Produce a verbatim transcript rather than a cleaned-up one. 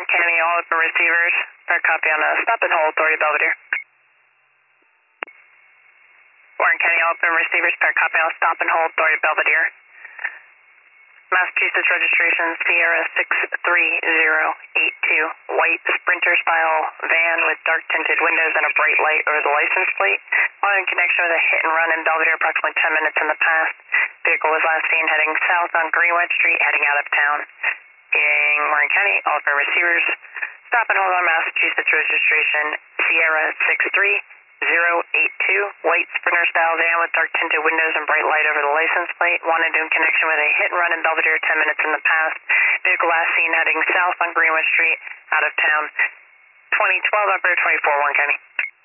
County, all open receivers. Our copy on a stop and hold, Authority Belvedere. Warren County, all open receivers. Pair copy on a stop and hold, Authority Belvedere. Massachusetts registration Sierra six three zero eight two. White Sprinter style van with dark tinted windows and a bright light over the license plate. On in connection with a hit and run in Belvedere approximately ten minutes in the past. Vehicle was last seen heading south on Greenwood Street, heading out of town. In Warren County, all open receivers. Stop and hold on Massachusetts registration Sierra six three zero eight two. White Sprinter style van with dark tinted windows and bright light over the license plate. Wanted in connection with a hit and run in Belvedere ten minutes in the past. Vehicle last seen heading south on Greenwood Street, out of town. twenty twelve Upper twenty-four, Warren County.